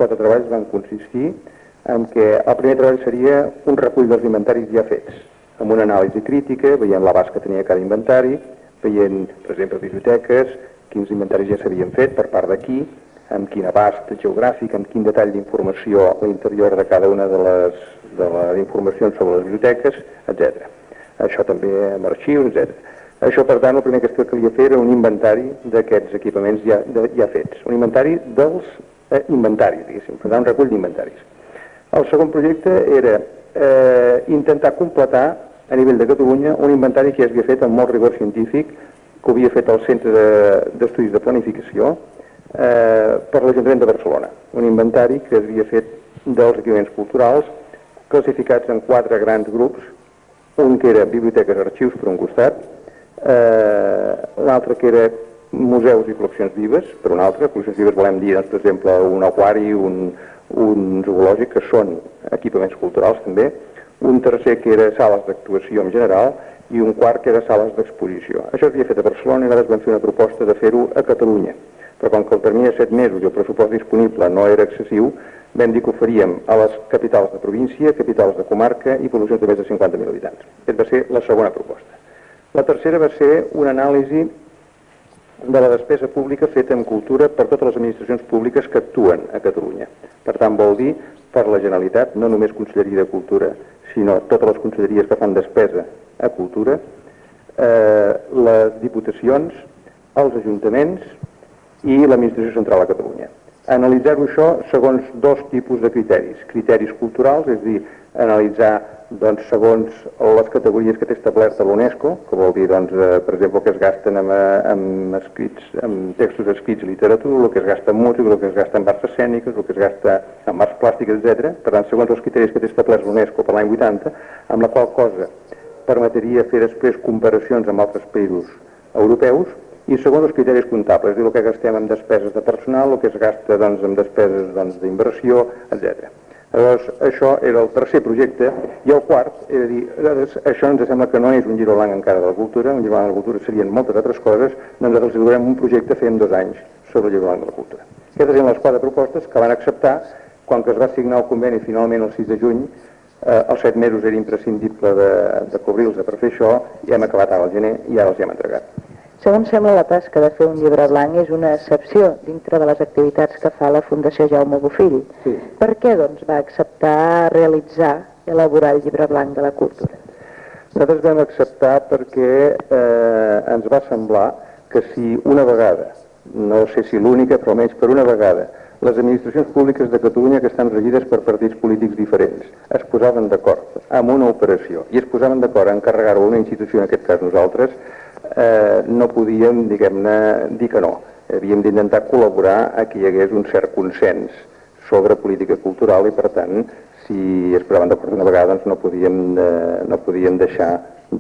4 treballs van consistir en que el primer treball seria un recull dels inventaris ja fets, amb una anàlisi crítica, veient l'abast que tenia cada inventari, veient, per exemple, biblioteques, quins inventaris ja s'havien fet per part d'aquí, amb quin abast geogràfic, amb quin detall d'informació a l'interior de cada una de les informacions sobre les biblioteques, etc. Això també amb arxius, etc. Això, per tant, el primer que es calia fer era un inventari d'aquests equipaments ja fets. Un inventari dels inventaris, diguéssim, per tant, un recull d'inventaris. El segon projecte era intentar completar a nivell de Catalunya un inventari que ja s'havia fet amb molt rigor científic, que havia fet el Centre d'Estudis de Planificació per l'Ajuntament de Barcelona. Un inventari que s'havia fet dels equipaments culturals classificats en 4 grans grups, un que era biblioteques i arxius per un costat, l'altre que era museus i col·leccions vives, per un altre. Col·leccions vives volem dir, doncs, per exemple, un aquari, un zoològic, que són equipaments culturals també, un tercer que era sales d'actuació en general i un quart que era sales d'exposició. Això s'havia fet a Barcelona i nosaltres vam fer una proposta de fer-ho a Catalunya, però com que el termini de 7 mesos i el pressupost disponible no era excessiu, vam dir que ho faríem a les capitals de província, capitals de comarca i poblacions de més de 50.000 habitants. Aquesta va ser la segona proposta. La tercera va ser una anàlisi de la despesa pública feta en cultura per totes les administracions públiques que actuen a Catalunya. Per tant, vol dir per la Generalitat, no només Conselleria de Cultura, sinó totes les conselleries que fan despesa a cultura, les diputacions, els ajuntaments i l'administració central a Catalunya. Analitzar-ho això segons 2 tipus de criteris. Criteris culturals, és a dir, analitzar segons les categories que té establerta l'UNESCO, que vol dir, per exemple, el que es gasten en textos escrits i literatura, el que es gasta en música, el que es gasta en arts escèniques, el que es gasta en arts plàstiques, etc. Per tant, segons els criteris que té establerts l'UNESCO per l'any 80, amb la qual cosa permetria fer després comparacions amb altres països europeus, i segons els criteris comptables, és a dir, el que gastem en despeses de personal, el que es gasta en despeses d'inversió, etc. Llavors, això era el tercer projecte, i el quart era dir, això ens sembla que no és un gir blanc encara de la cultura, un gir blanc de la cultura serien moltes altres coses, doncs nosaltres donem un projecte fem 2 anys sobre el gir blanc de la cultura. Aquestes eren les 4 propostes que van acceptar quan es va signar el conveni finalment el 6 de juny. Els 7 mesos era imprescindible de cobrir-los per fer això, i hem acabat ara al gener i ara els hem entregat. Segons sembla, la tasca de fer un llibre blanc és una excepció dintre de les activitats que fa la Fundació Jaume Bofill. Sí. Per què, doncs, va acceptar realitzar i elaborar el llibre blanc de la cultura? Nosaltres vam acceptar perquè ens va semblar que si una vegada, no sé si l'única, però almenys per una vegada, les administracions públiques de Catalunya, que estan regides per partits polítics diferents, es posaven d'acord amb una operació i es posaven d'acord a encarregar-ho a una institució, en aquest cas nosaltres, no podíem, diguem-ne, dir que no. Havíem d'intentar col·laborar a que hi hagués un cert consens sobre política cultural i, per tant, si es posaven d'acord una vegada, doncs no podíem deixar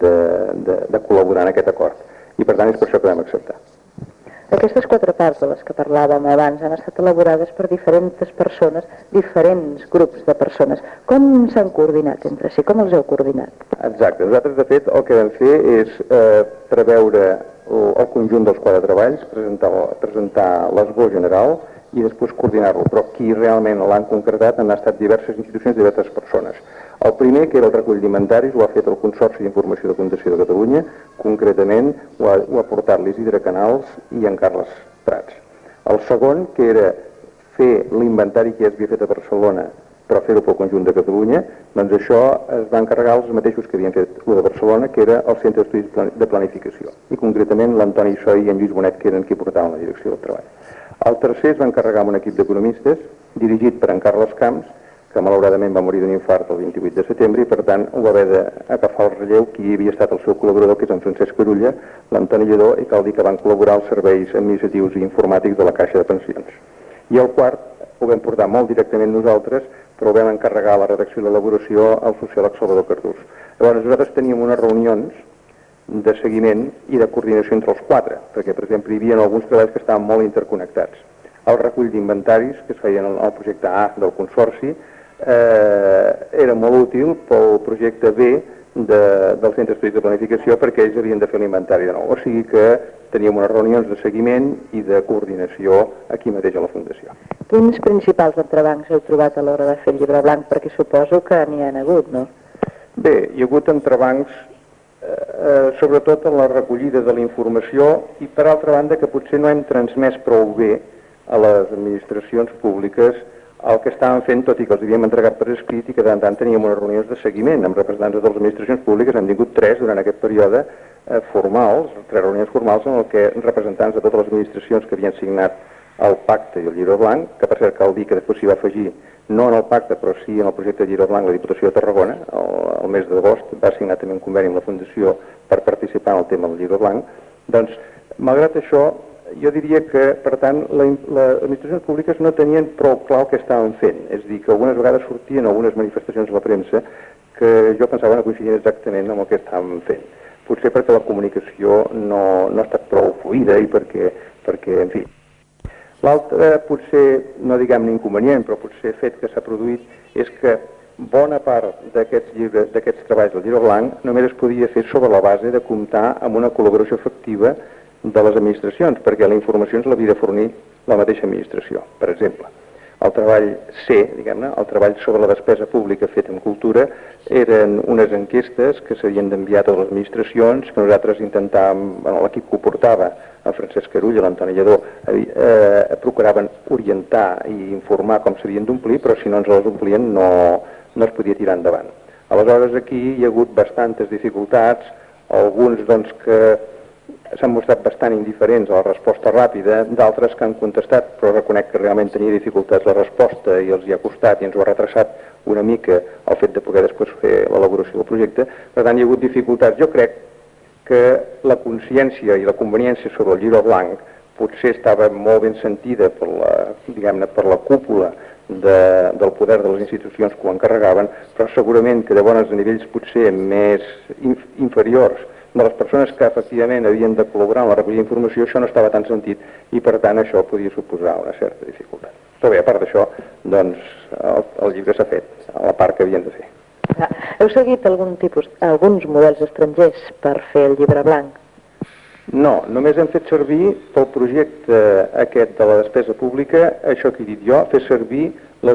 de col·laborar en aquest acord. I, per tant, és per això que vam acceptar. Aquestes 4 parts de les que parlàvem abans han estat elaborades per diferents persones, diferents grups de persones. Com s'han coordinat entre si? Com els heu coordinat? Exacte. Nosaltres, de fet, el que vam fer és preveure el conjunt dels 4 treballs, presentar l'esbós general i després coordinar-lo. Però qui realment l'han concretat han estat diverses institucions i diverses persones. El primer, que era el recull d'inventaris, ho ha fet el Consorci d'Informació de Fundació de Catalunya, concretament ho ha portat l'Isidre Canals i en Carles Prats. El segon, que era fer l'inventari que ja s'havia fet a Barcelona, però fer-ho pel conjunt de Catalunya, doncs això es va encarregar els mateixos que havien fet el de Barcelona, que era el Centre d'Estudis de Planificació, i concretament l'Antoni Soy i en Lluís Bonet, que eren qui portaven la direcció del treball. El tercer es va encarregar amb un equip d'economistes, dirigit per en Carles Camps, que malauradament va morir d'un infart el 28 de setembre i, per tant, ho va haver d'agafar el relleu qui havia estat el seu col·laborador, que és en Francesc Carulla, l'Antoni Lledó, i cal dir que van col·laborar als serveis administratius i informàtics de la Caixa de Pensions. I el quart ho vam portar molt directament nosaltres, però ho vam encarregar la redacció i l'elaboració al sociòleg Salvador Cardús. Llavors, nosaltres teníem unes reunions de seguiment i de coordinació entre els 4, perquè, per exemple, hi havia alguns treballs que estaven molt interconnectats. El recull d'inventaris, que es feien al projecte A del Consorci, era molt útil pel projecte B del Centre d'Estudis de Planificació perquè ells havien de fer l'inventari de nou. O sigui que teníem unes reunions de seguiment i de coordinació aquí mateix a la Fundació. Quins principals entrebancs heu trobat a l'hora de fer el llibre blanc? Perquè suposo que n'hi ha hagut, no? Bé, hi ha hagut entrebancs sobretot en la recollida de la informació i per altra banda que potser no hem transmès prou bé a les administracions públiques el que estàvem fent, tot i que els havíem entregat per escrit i que de tant en tant teníem unes reunions de seguiment amb representants de les administracions públiques. Hem tingut 3 durant aquest període formals, 3 reunions formals en què representants de totes les administracions que havien signat el pacte i el llibre blanc, que per cert cal dir que després s'hi va afegir, no en el pacte però sí en el projecte de llibre blanc, la Diputació de Tarragona, el mes d'agost va signar també un conveni amb la Fundació per participar en el tema del llibre blanc. Doncs, malgrat això, jo diria que, per tant, les administracions públiques no tenien prou clar el que estaven fent. És a dir, que algunes vegades sortien algunes manifestacions a la premsa que jo pensava no coincidien exactament amb el que estàvem fent. Potser perquè la comunicació no ha estat prou fluida i perquè en fi. L'altre, potser, no diguem inconvenient, però potser fet que s'ha produït, és que bona part d'aquests treballs del llibre blanc només es podia fer sobre la base de comptar amb una col·laboració efectiva de les administracions, perquè la informació ens l'havia de fornir la mateixa administració. Per exemple, el treball C, diguem-ne, el treball sobre la despesa pública feta en cultura, eren unes enquestes que s'havien d'enviar a totes les administracions, que nosaltres intentàvem, l'equip que ho portava, el Francesc Carull i l'Antoni Lledó, procuraven orientar i informar com s'havien d'omplir, però si no ens les omplien no es podia tirar endavant. Aleshores aquí hi ha hagut bastantes dificultats, alguns doncs que s'han mostrat bastant indiferents a la resposta ràpida, d'altres que han contestat, però reconec que realment tenia dificultats la resposta i els hi ha costat i ens ho ha retrasat una mica el fet de poder després fer l'elaboració del projecte. Per tant, hi ha hagut dificultats. Jo crec que la consciència i la conveniència sobre el llibre blanc potser estava molt ben sentida per la cúpula del poder de les institucions que ho encarregaven, però segurament que llavors a nivells potser més inferiors de les persones que efectivament havien de col·laborar en la recollida d'informació, això no estava tan sentit i per tant això podia suposar una certa dificultat. Però bé, a part d'això, doncs el llibre s'ha fet, a la part que havien de fer. Heu seguit alguns models estrangers per fer el llibre blanc? No, només hem fet servir pel projecte aquest de la despesa pública, això que he dit jo, fer servir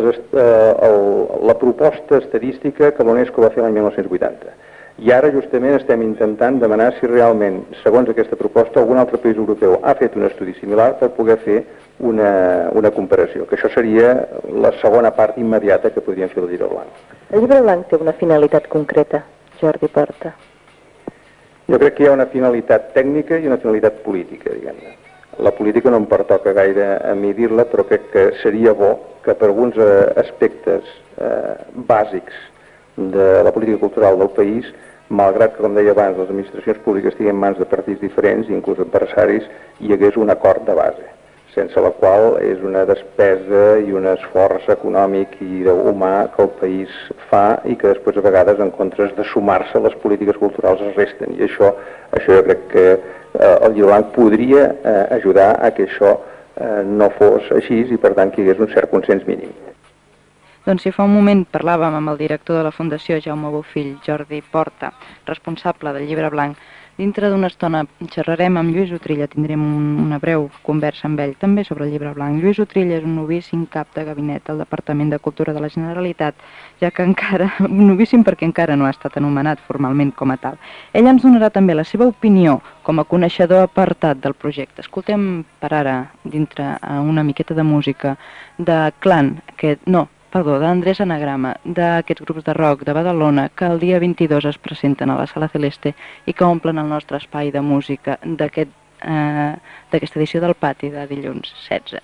la proposta estadística que l'UNESCO va fer l'any 1980. I ara justament estem intentant demanar si realment, segons aquesta proposta, algun altre país europeu ha fet un estudi similar per poder fer una comparació, que això seria la segona part immediata que podríem fer del llibre blanc. El llibre blanc té una finalitat concreta, Jordi Porta? Jo crec que hi ha una finalitat tècnica i una finalitat política, diguem-ne. La política no em pertoca gaire a mi dir-la, però crec que seria bo que per alguns aspectes bàsics de la política cultural del país, malgrat que, com deia abans, les administracions públiques estiguin en mans de partits diferents, inclús adversaris, hi hagués un acord de base, sense la qual és una despesa i un esforç econòmic i humà que el país fa i que després a vegades, en comptes de sumar-se, les polítiques culturals es resten. I això jo crec que el llibre blanc podria ajudar a que això no fos així i, per tant, que hi hagués un cert consens mínim. Doncs si fa un moment parlàvem amb el director de la Fundació, Jaume Bofill, Jordi Porta, responsable del llibre blanc, dintre d'una estona xerrarem amb Lluís Utrilla, tindrem una breu conversa amb ell també sobre el llibre blanc. Lluís Utrilla és un novíssim cap de gabinet al Departament de Cultura de la Generalitat, ja que encara, novíssim perquè encara no ha estat anomenat formalment com a tal. Ell ens donarà també la seva opinió com a coneixedor apartat del projecte. Escoltem per ara, dintre una miqueta de música, de Clan, d'Andrés Anagrama, d'aquests grups de rock de Badalona que el dia 22 es presenten a la Sala Celeste i que omplen el nostre espai de música d'aquesta edició del Pati de dilluns 16.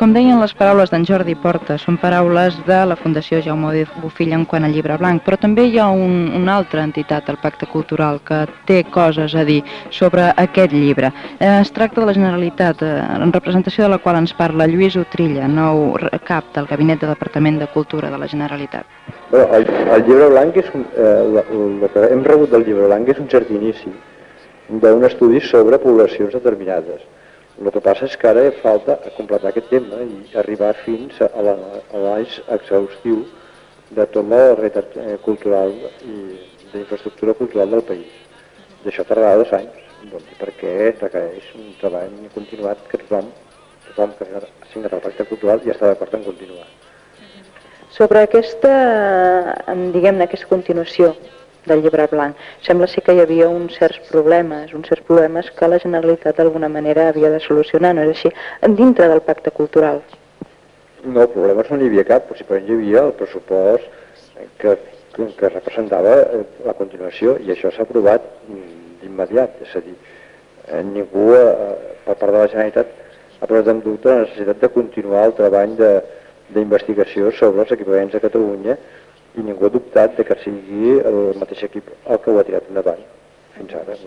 com deien, les paraules d'en Jordi Porta són paraules de la Fundació Jaume Bofill en quant al Llibre Blanc, però també hi ha una altra entitat, el Pacte Cultural, que té coses a dir sobre aquest llibre. Es tracta de la Generalitat, en representació de la qual ens parla Lluís Utrilla, nou cap del Gabinet de Departament de Cultura de la Generalitat. El Llibre Blanc, el que hem rebut del Llibre Blanc és un cert inici d'un estudi sobre poblacions determinades. El que passa és que ara falta completar aquest tema i arribar fins a l'anàlisi exhaustiu de tota la realitat cultural i d'infraestructura cultural del país. I això tardarà 2 anys, perquè requereix un treball continuat que tothom que ha signat el pacte cultural ja està d'acord en continuar. Sobre aquesta, diguem-ne, aquesta continuació del Llibre Blanc, sembla ser que hi havia uns certs problemes que la Generalitat d'alguna manera havia de solucionar, no és així? Dintre del pacte cultural. No, problemes no n'hi havia cap, possiblement hi havia el pressupost que representava la continuació i això s'ha aprovat d'immediat, és a dir, ningú per part de la Generalitat ha posat en dubte la necessitat de continuar el treball d'investigació sobre els equipaments de Catalunya i ningú ha dubtat que sigui el mateix equip el que ho ha tirat endavant fins ara.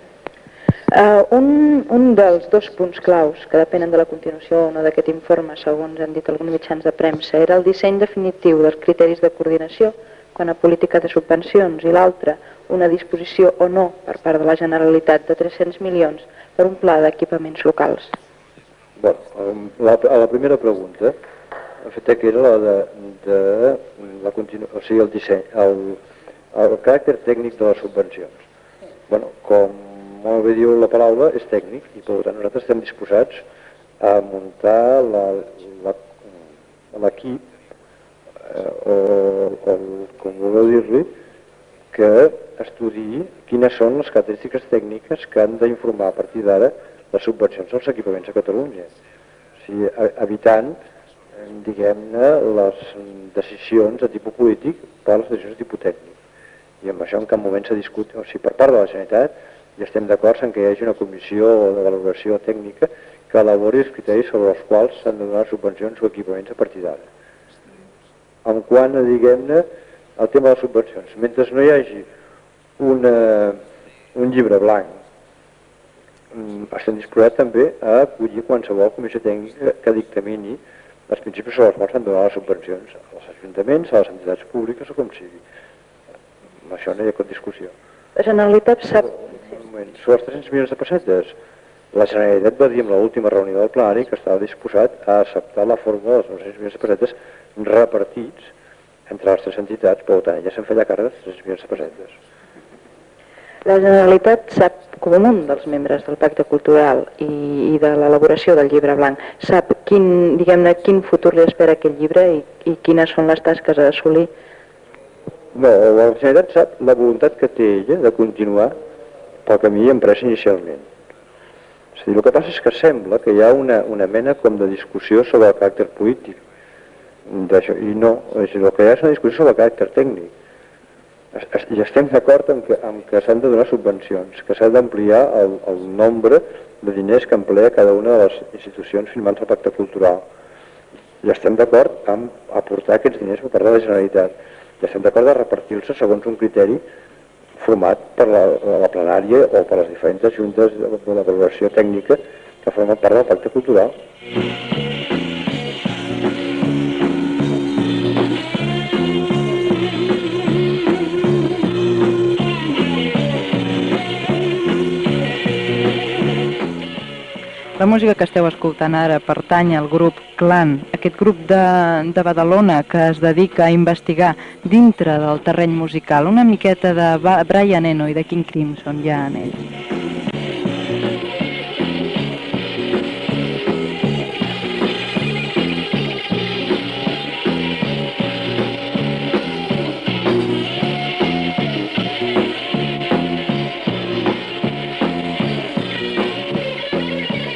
Un dels 2 punts claus que depenen de la continuació o no d'aquest informe, segons han dit alguns mitjans de premsa, era el disseny definitiu dels criteris de coordinació quant a política de subvencions i l'altre, una disposició o no per part de la Generalitat de 300 milions per un pla d'equipaments locals. Bé, a la primera pregunta, el fet que era el disseny, el caràcter tècnic de les subvencions. Bueno, com molt bé diu la paraula, és tècnic i per tant nosaltres estem disposats a muntar l'equip o com voleu dir-li, que estudiï quines són les característiques tècniques que han d'informar a partir d'ara les subvencions als equipaments a Catalunya. O sigui, evitant diguem-ne, les decisions de tipus polític per les decisions de tipus tècnic. I amb això en cap moment s'ha discutit, o sigui, per part de la Generalitat ja estem d'acord en que hi hagi una comissió de valoració tècnica que elabori els criteris sobre els quals s'han de donar subvencions o equipaments a partir d'ara. En quant a, diguem-ne, el tema de les subvencions, mentre no hi hagi un llibre blanc, estem disposats també a acollir qualsevol comissió tècnica que dictamini els principis sobre els quals s'han de donar les subvencions als ajuntaments, a les entitats públiques o com sigui. Amb això no hi ha cap discussió. La Generalitat sap... Sobre els 300 milions de pessetes, la Generalitat va dir en l'última reunió del plenari que estava disposat a acceptar la fórmula dels 900 milions de pessetes repartits entre les 3 entitats, però tant, ja se'n feia càrrec dels 300 milions de pessetes. La Generalitat sap, com un dels membres del Pacte Cultural i de l'elaboració del Llibre Blanc, sap quin futur li espera aquest llibre i quines són les tasques a assolir? No, la Generalitat sap la voluntat que té ella de continuar pel camí emprès inicialment. És a dir, el que passa és que sembla que hi ha una mena com de discussió sobre el caràcter polític d'això, i no, és a dir, el que hi ha és una discussió sobre el caràcter tècnic. I estem d'acord en que s'han de donar subvencions, que s'ha d'ampliar el nombre de diners que emplea cada una de les institucions firmants del Pacte Cultural. I estem d'acord en aportar aquests diners per part de la Generalitat. I estem d'acord de repartir-se segons un criteri format per la plenària o per les diferents juntes de la valoració tècnica que formen part del Pacte Cultural. La música que esteu escoltant ara pertany al grup Clan, aquest grup de Badalona que es dedica a investigar dintre del terreny musical una miqueta de Brian Eno i de King Crimson ja en ell.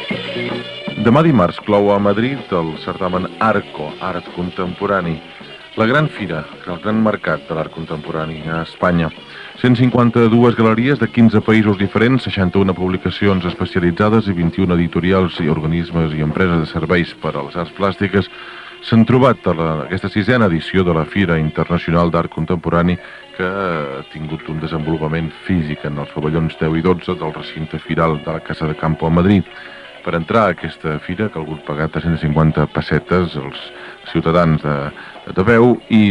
Demà dimarts clou a Madrid el certamen Arco, Art Contemporani. La gran fira, el gran mercat de l'art contemporani a Espanya. 152 galeries de 15 països diferents, 61 publicacions especialitzades i 21 editorials i organismes i empreses de serveis per a les arts plàstiques s'han trobat a aquesta 6a edició de la Fira Internacional d'Art Contemporani, que ha tingut un desenvolupament físic en els pavellons 10 i 12 del recinte firal de la Casa de Campo a Madrid. Per entrar a aquesta fira ha calgut pagar 350 pessetes als ciutadans de peu i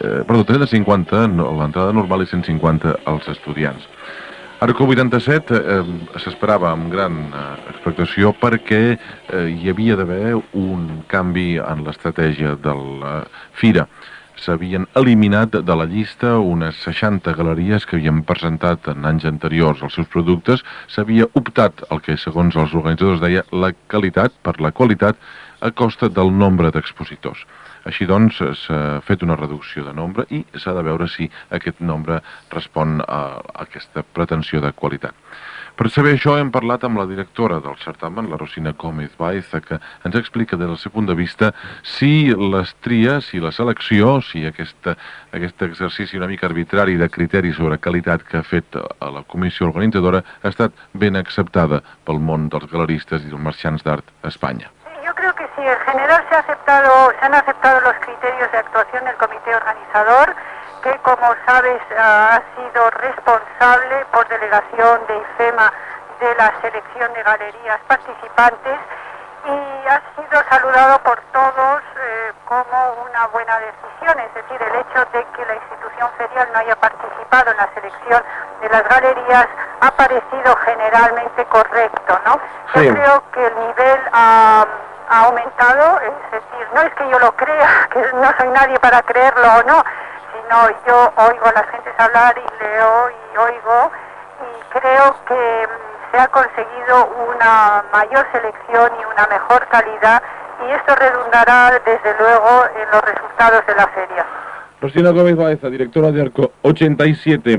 350 l'entrada normal i 150 als estudiants. Arco 87 s'esperava amb gran expectació perquè hi havia d'haver un canvi en l'estratègia de la fira. S'havien eliminat de la llista unes 60 galeries que havien presentat en anys anteriors els seus productes. S'havia optat el que, segons els organitzadors, deia la qualitat per la qualitat a costa del nombre d'expositors. Així doncs, s'ha fet una reducció de nombre i s'ha de veure si aquest nombre respon a aquesta pretensió de qualitat. Per saber això hem parlat amb la directora del certamen, la Rosina Gómez Baeza, que ens explica des del seu punt de vista si les tries, si la selecció, si aquest exercici una mica arbitrari de criteri sobre qualitat que ha fet a la comissió organitzadora ha estat ben acceptada pel món dels galeristes i dels marxants d'art a Espanya. Yo creo que sí, en general se han aceptado los criterios de actuación del comité organizador, que como sabes ha sido responsable por delegación de IFEMA de la selección de galerías participantes y ha sido saludado por todos como una buena decisión, es decir, el hecho de que la institución ferial no haya participado en la selección de las galerías ha parecido generalmente correcto, ¿no? Sí. Yo creo que el nivel ha aumentado, es decir, no es que yo lo crea, que no soy nadie para creerlo o no, sino yo oigo a las gentes hablar y leo y oigo y creo que se ha conseguido una mayor selección y una mejor calidad y esto redundará desde luego en los resultados de la feria. Rosina Gómez Baeza, directora de Arco 87.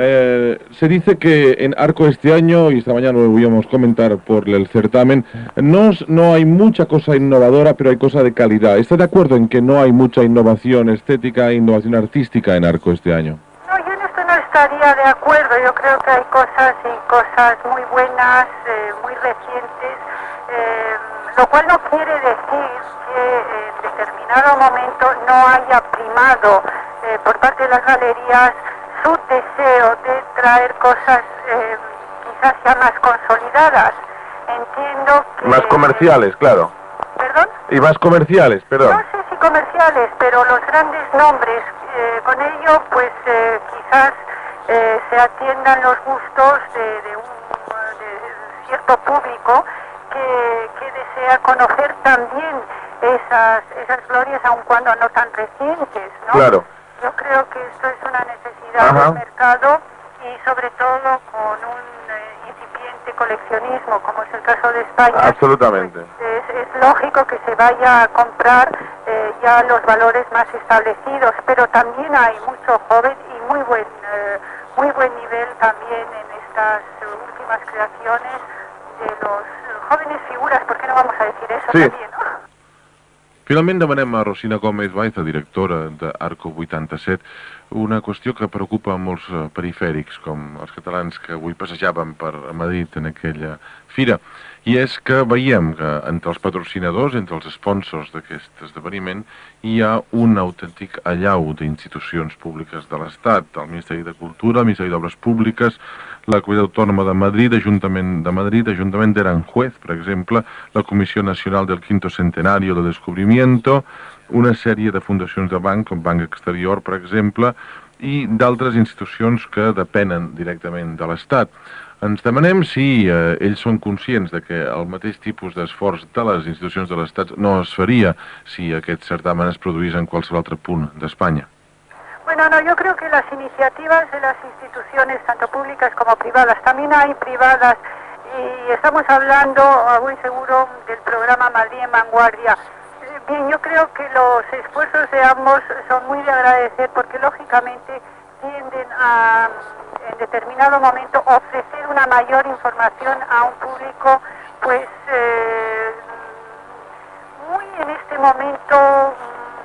Se dice que en Arco este año, y esta mañana lo íbamos a comentar por el certamen, no hay mucha cosa innovadora, pero hay cosa de calidad. ¿Está de acuerdo en que no hay mucha innovación estética e innovación artística en Arco este año? No, yo en esto no estaría de acuerdo. Yo creo que hay cosas muy buenas, muy recientes, lo cual no quiere decir que en determinado momento no haya primado por parte de las galerías su deseo de traer cosas quizás ya más consolidadas. Entiendo que... Más comerciales, claro. ¿Perdón? Y más comerciales, perdón. No sé si comerciales, pero los grandes nombres, con ello pues quizás se atiendan los gustos de cierto público que desea conocer también esas glorias, aun cuando no tan recientes, ¿no? Claro. Yo creo que esto es una necesidad del mercado y sobre todo con un incipiente coleccionismo como es el caso de España. Absolutamente. Pues es lógico que se vaya a comprar ya los valores más establecidos, pero también hay mucho joven y muy buen nivel también en estas últimas creaciones de los jóvenes figuras, ¿por qué no vamos a decir eso también, no? Finalment demanem a Rosina Gómez Baeza, directora d'Arco 87, una qüestió que preocupa molts perifèrics, com els catalans que avui passejàvem per Madrid en aquella fira, i és que veiem que entre els patrocinadors, entre els sponsors d'aquest esdeveniment, hi ha un autèntic allau d'institucions públiques de l'Estat, el Ministeri de Cultura, el Ministeri d'Obres Públiques, la Comunitat Autònoma de Madrid, Ajuntament d'Aranjuez, per exemple, la Comissió Nacional del Quinto Centenario de Descubrimiento, una sèrie de fundacions de banc, com Banc Exterior, per exemple, i d'altres institucions que depenen directament de l'Estat. Ens demanem si ells són conscients de que el mateix tipus d'esforç de les institucions de l'Estat no es faria si aquest certamen es produís en qualsevol altre punt d'Espanya. Bueno, no, yo creo que las iniciativas de las instituciones, tanto públicas como privadas, también hay privadas, y estamos hablando, muy seguro, del programa Madrid en Vanguardia. Bien, yo creo que los esfuerzos de ambos son muy de agradecer porque, lógicamente, tienden a, en determinado momento, ofrecer una mayor información a un público, pues, muy en este momento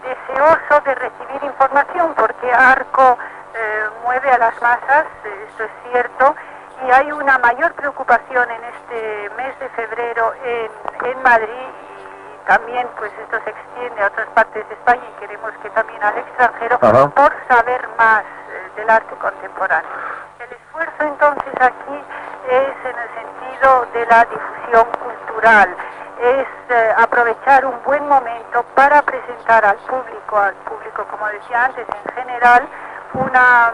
deseoso de recibir información, porque ARCO mueve a las masas, esto es cierto, y hay una mayor preocupación en este mes de febrero en Madrid, y también pues esto se extiende a otras partes de España y queremos que también al extranjero, por saber más del arte contemporáneo. El esfuerzo entonces aquí es en el sentido de la difusión cultural, es aprovechar un buen momento para presentar al público, como decía antes, en general, una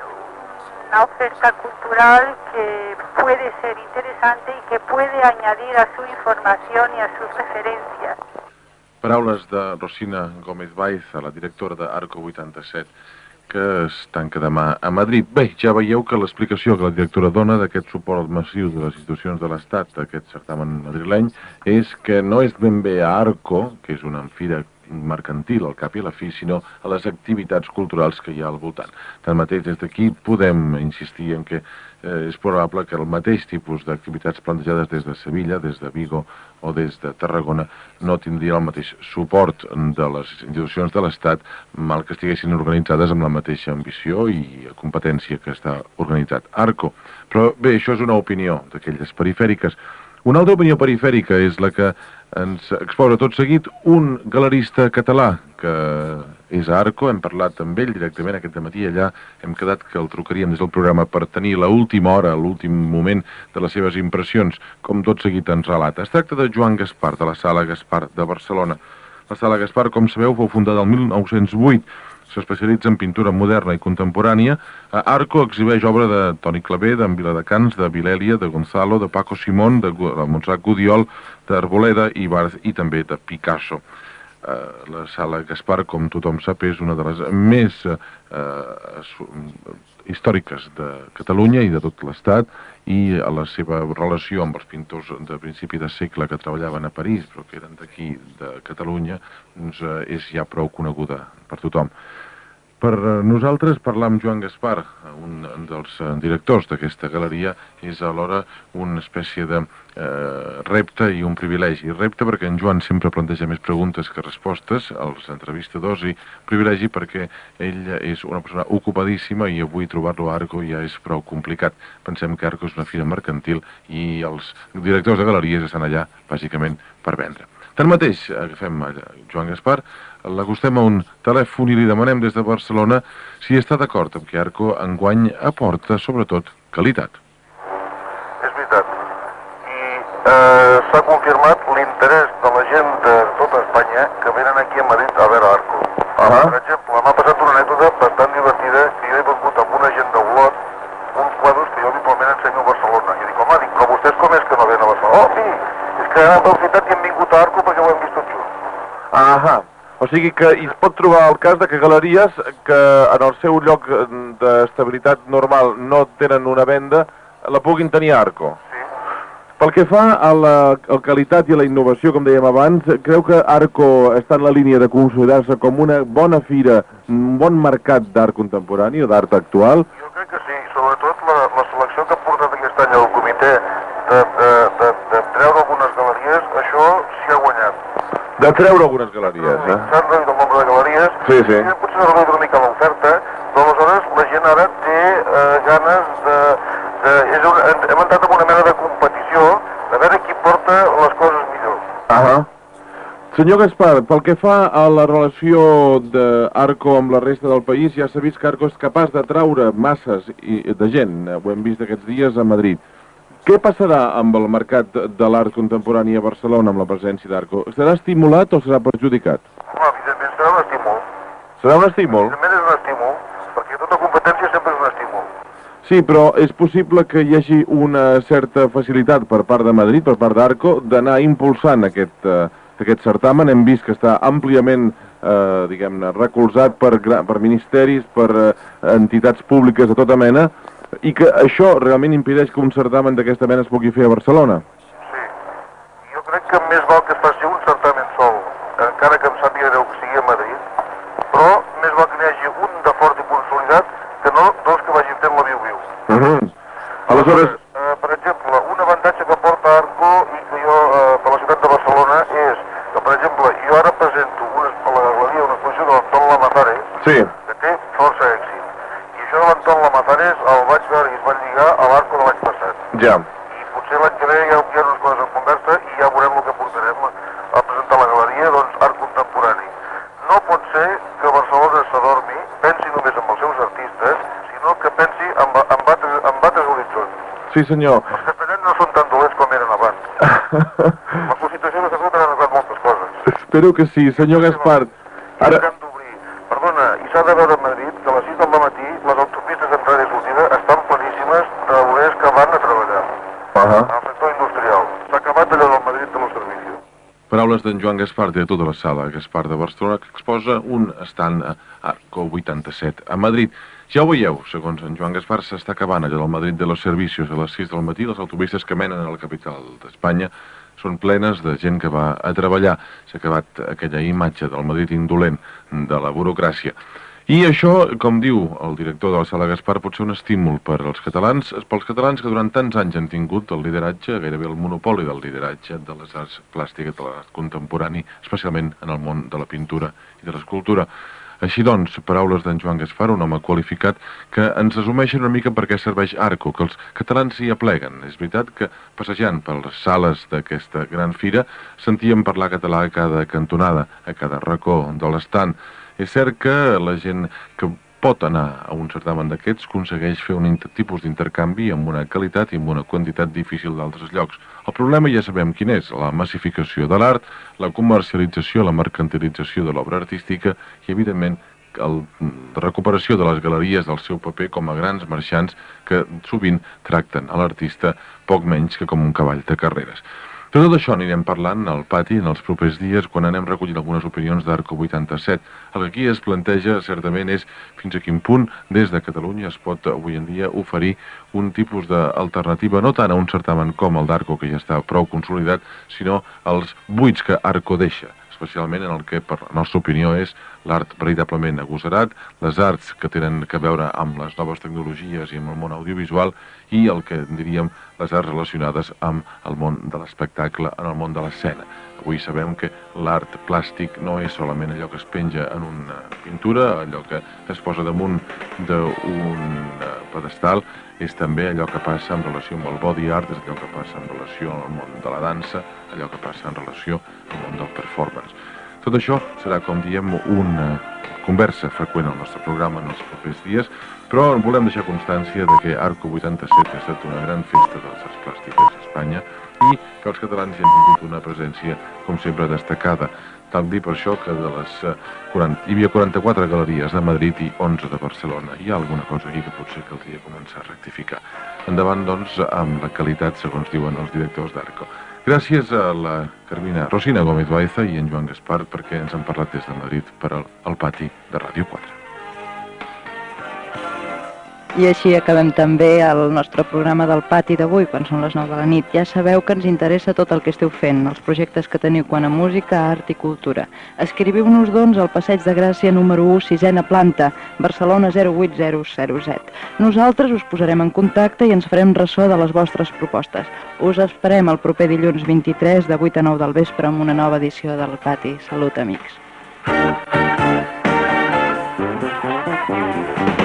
oferta cultural que puede ser interesante y que puede añadir a su información y a sus referencias. Paraules de Rosina Gómez Baiz, la directora d'Arco 87, que es tanca demà a Madrid. Bé, ja veieu que l'explicació que la directora dona d'aquest suport massiu de les institucions de l'Estat a aquest certamen madrileny és que no és ben bé a Arco, que és una fira mercantil al cap i a la fi, sinó a les activitats culturals que hi ha al voltant. Tanmateix, des d'aquí podem insistir en que és probable que el mateix tipus d'activitats plantejades des de Sevilla, des de Vigo o des de Tarragona no tindrien el mateix suport de les institucions de l'Estat, mal que estiguessin organitzades amb la mateixa ambició i competència que està organitzat Arco. Però bé, això és una opinió d'aquelles perifèriques. Una altra opinió perifèrica és la que ens exposa tot seguit un galerista català que és a Arco. Hem parlat amb ell directament aquest dematí, allà hem quedat que el trucaríem des del programa per tenir l'última hora, l'últim moment de les seves impressions, com tot seguit ens relata. Es tracta de Joan Gaspar, de la Sala Gaspar de Barcelona. La Sala Gaspar, com sabeu, fou fundada el 1908, s'especialitza en pintura moderna i contemporània. A Arco exhibeix obra de Toni Clavé, d'en Viladecans, de Vilèlia, de Gonzalo, de Paco Simón, de Montserrat Gudiol, d'Arboleda i també de Picasso. La Sala Gaspar, com tothom sap, és una de les més històriques de Catalunya i de tot l'Estat, i la seva relació amb els pintors de principi de segle que treballaven a París, però que eren d'aquí, de Catalunya, doncs és ja prou coneguda per tothom. Per nosaltres, parlar amb Joan Gaspar, un dels directors d'aquesta galeria, és alhora una espècie de repte i un privilegi. Repte perquè en Joan sempre planteja més preguntes que respostes als entrevistadors, i privilegi perquè ell és una persona ocupadíssima i avui trobar-lo a Arco ja és prou complicat. Pensem que Arco és una fira mercantil i els directors de galeries estan allà bàsicament per vendre. Tanmateix, agafem a Joan Gaspar, l'acostem a un telèfon i li demanem des de Barcelona si està d'acord amb que Arco enguany aporta, sobretot, qualitat. És veritat. I s'ha confirmat l'interès de la gent de tota Espanya que venen aquí a Madrid a veure Arco. Per exemple, m'ha passat una anècdota bastant divertida, que jo he vengut amb una gent d'Olot uns quadres que jo habitualment ensenyo a Barcelona. I dic, home, però vostès com és que no venen a Barcelona? Oh, sí, és que han aprofitat i hem vingut a Arco perquè ho hem vist tot junts. O sigui que es pot trobar el cas de que galeries que en el seu lloc d'estabilitat normal no tenen una venda, la puguin tenir a Arco. Sí. Pel que fa a la qualitat i a la innovació, com dèiem abans, creu que Arco està en la línia de consolidar-se com una bona fira, un bon mercat d'art contemporani o d'art actual? Jo crec que sí, sobretot la selecció que ha portat aquest any el comitè de treure algunes galeries, això s'hi ha guanyat. De treure algunes galeries, S'ha reduït el nombre de galeries, Sí. I potser s'ha reduït una mica l'oferta, però aleshores la gent ara té ganes hem entrat en una mena de competició de veure qui porta les coses millor. Senyor Gaspar, pel que fa a la relació d'Arco amb la resta del país, ja s'ha vist que Arco és capaç de traure masses de gent, ho hem vist aquests dies a Madrid. Què passarà amb el mercat de l'art contemporani a Barcelona amb la presència d'Arco? Serà estimulat o serà perjudicat? Home, evidentment serà un estímul. Serà un estímul? Evidentment és un estímul, perquè tota competència sempre és un estímul. Sí, però és possible que hi hagi una certa facilitat per part de Madrid, per part d'Arco, d'anar impulsant aquest certamen. Hem vist que està àmpliament, diguem-ne, recolzat per ministeris, per entitats públiques de tota mena, i que això realment impedeix que un certamen d'aquesta mena es pugui fer a Barcelona. Sí. Jo crec que més val que es faci un certamen sol, encara que em sàpiga greu que sigui a Madrid, però més val que n'hi hagi un de fort i consolidat que no dos que vagin fent la viu-viu. Aleshores, per exemple, un avantatge que porta Arco i que jo per la ciutat de Barcelona és que, per exemple, jo ara presento a la galeria una exposició Sí. que té força èxit. I això de l'Anton Llamazares el vaig veure i es va lligar a l'Arco de l'any passat. Ja. I potser l'any que ve hi ha unes coses en conversa i ja veurem el que portarem a presentar a la galeria, doncs, art contemporani. No pot ser que Barcelona s'adormi, pensi només en els seus artistes, sinó que pensi en altres horitzons. Sí, senyor. Els castellans no són tan dolents com eren abans. La Constitució de Salut ha arreglat moltes coses. Espero que sí, senyor Gaspar. Ara hem d'obrir. Perdona, i s'ha de veure a Madrid que a les 6 del matí les autopistes d'entrada i sortida estan planíssimes de obrers que van a treballar. Al sector industrial. S'ha acabat allò del Madrid de los servicios. Paraules d'en Joan Gaspar, director de la Sala Gaspar de Barcelona, que exposa un estand a Arco 87 a Madrid. Ja ho veieu, segons en Joan Gaspar, s'està acabant allò del Madrid de los servicios. A les 6 del matí les autopistes que menen a la capital d'Espanya són plenes de gent que va a treballar. S'ha acabat aquella imatge del Madrid indolent, de la burocràcia. I això, com diu el director de la Sala Gaspar, pot ser un estímul pels catalans que durant tants anys han tingut el lideratge, gairebé el monopoli del lideratge de les arts plàstiques, de l'art contemporani, especialment en el món de la pintura i de l'escultura. Així doncs, paraules d'en Joan Gaspar, un home qualificat, que ens resumeixen una mica per què serveix Arco, que els catalans s'hi apleguen. És veritat que, passejant per les sales d'aquesta gran fira, sentíem parlar català a cada cantonada, a cada racó de l'estand. És cert que la gent que pot anar a un certamen d'aquests aconsegueix fer un tipus d'intercanvi amb una qualitat i amb una quantitat difícil d'altres llocs. El problema ja sabem quin és, la massificació de l'art, la comercialització, la mercantilització de l'obra artística i, evidentment, la recuperació de les galeries del seu paper com a grans marxants que sovint tracten a l'artista poc menys que com un cavall de carreres. De tot això anirem parlant al pati en els propers dies quan anem recollint algunes opinions d'Arco 87. El que aquí es planteja certament és fins a quin punt des de Catalunya es pot avui en dia oferir un tipus d'alternativa no tant a un certamen com el d'Arco, que ja està prou consolidat, sinó als buits que Arco deixa, especialment en el que, per la nostra opinió, és l'art veritablement agosarat, les arts que tenen a veure amb les noves tecnologies i amb el món audiovisual i el que diríem les arts relacionades amb el món de l'espectacle, en el món de l'escena. Avui sabem que l'art plàstic no és solament allò que es penja en una pintura, allò que es posa damunt d'un pedestal, és també allò que passa en relació amb el body art, és allò que passa en relació amb el món de la dansa, allò que passa en relació amb el món del performance. Tot això serà, com diem, una conversa freqüent al nostre programa en els propers dies, però volem deixar constància de que Arco 87 ha estat una gran festa de les arts plàstiques a Espanya i que els catalans hi han tingut una presència, com sempre, destacada. Tal dir per això que hi havia 44 galeries de Madrid i 11 de Barcelona. Hi ha alguna cosa aquí que potser caldria començar a rectificar. Endavant, doncs, amb la qualitat, segons diuen els directors d'Arco. Gràcies a la Carmina Rosina Gómez Baeza i en Joan Gaspar perquè ens han parlat des de Madrid per al pati de Ràdio 4. I així acabem també el nostre programa del pati d'avui, quan són les 9 de la nit. Ja sabeu que ens interessa tot el que esteu fent, els projectes que teniu quant a música, art i cultura. Escriviu-nos, doncs, al Passeig de Gràcia número 1, 6a planta, Barcelona 08007. Nosaltres us posarem en contacte i ens farem ressò de les vostres propostes. Us esperem el proper dilluns 23 de 8 a 9 del vespre amb una nova edició del pati. Salut, amics.